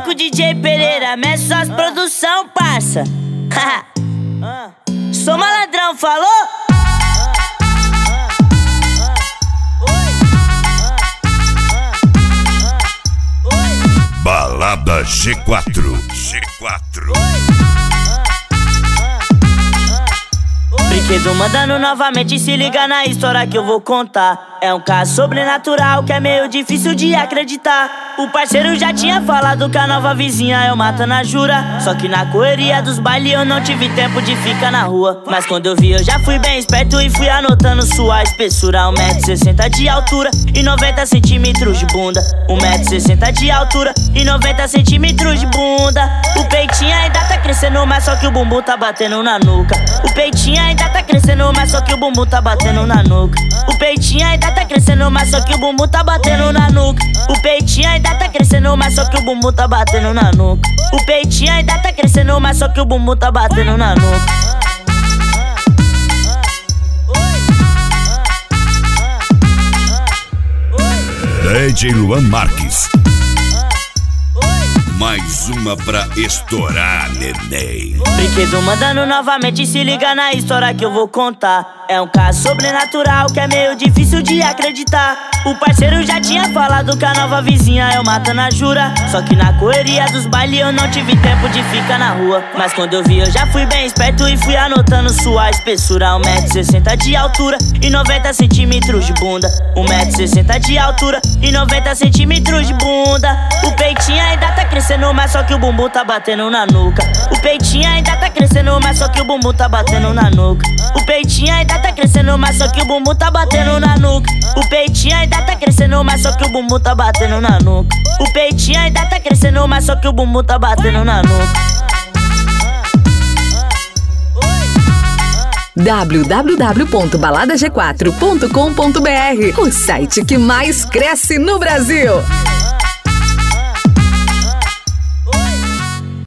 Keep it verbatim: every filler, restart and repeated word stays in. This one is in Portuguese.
com o D J Pereira, mexe as produção, parça. Sou malandrão, falou? Balada G quatro. G quatro. Brinquedo mandando novamente, se liga na história que eu vou contar. É um caso sobrenatural que é meio difícil de acreditar. O parceiro já tinha falado que a nova vizinha eu mato na jura. Só que na correria dos bailes eu não tive tempo de ficar na rua. Mas quando eu vi eu já fui bem esperto e fui anotando sua espessura. um metro e sessenta de altura e noventa centímetros de bunda. um metro e sessenta de altura e noventa centímetros de bunda. O peitinho ainda tá crescendo, mas só que o bumbum tá batendo na nuca. O peitinho ainda tá crescendo, mas só que o bumbum tá batendo na nuca. O peitinho ainda tá crescendo, mas só que o bumbum tá batendo na nuca. O peitinho ainda tá crescendo, mas só que o bumbum tá batendo na nuca. O peitinho ainda tá crescendo, mas só que o bumbum tá batendo na nuca. D J Luan Marques. Mais uma pra estourar, neném. Brinquedo mandando novamente, se liga na história que eu vou contar. É um caso sobrenatural que é meio difícil de acreditar. O parceiro já tinha falado que a nova vizinha eu mato na jura. Só que na correria dos bailes eu não tive tempo de ficar na rua. Mas quando eu vi eu já fui bem esperto e fui anotando sua espessura. um metro e sessenta de altura e noventa centímetros de bunda. um metro e sessenta de altura e noventa centímetros de bunda. O peitinho ainda tá crescendo, mas só que o bumbum tá batendo na nuca. O peitinho ainda tá crescendo, mas só que o bumbum tá batendo na nuca. O peitinho ainda tá crescendo, mas só que o bumbum tá batendo na nuca. O peitinho ainda tá crescendo, mas só que o bumbum tá batendo na nuca. O peitinho ainda tá crescendo, mas só que o bumbum tá batendo na nuca. w w w ponto balada g quatro ponto com ponto b r, o site que mais cresce no Brasil.